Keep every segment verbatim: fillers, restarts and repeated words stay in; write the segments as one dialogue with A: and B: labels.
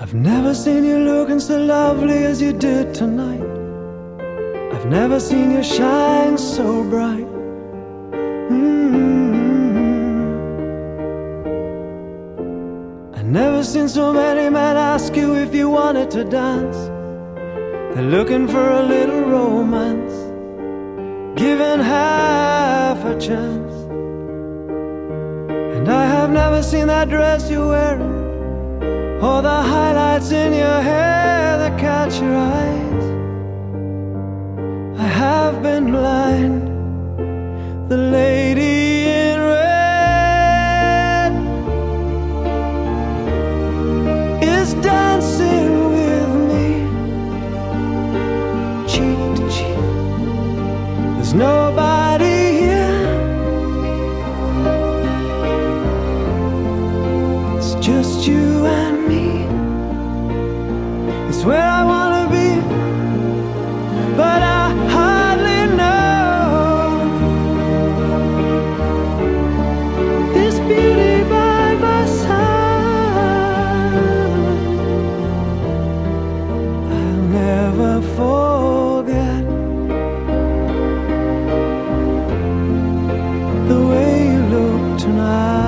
A: I've never seen you looking so lovely as you did tonight. I've never seen you shine so bright. mm-hmm. I've never seen so many men ask you if you wanted to dance. They're looking for a little romance, given half a chance. And I have never seen that dress you're wearing, or the highlights in your hair that catch your eyes. I have been blind. The lady in red is dancing with me, cheek to cheek. There's nobody here, it's just you and me. It's where I wanna be, but I hardly know this beauty by my side. I'll never forget the way you look tonight.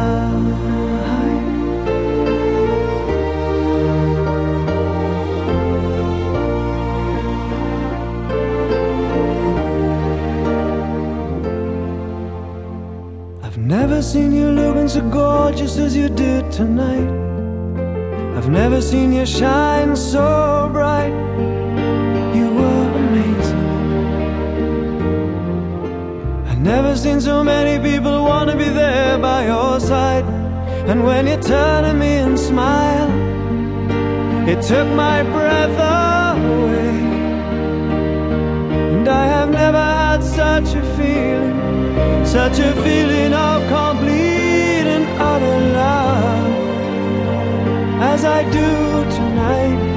A: I've never seen you looking so gorgeous as you did tonight. I've never seen you shine so bright. You were amazing. I've never seen so many people want to be there by your side. And when you turn to me and smile, it took my breath away. And I have never had such a feeling, such a feeling of complete and utter love as I do tonight.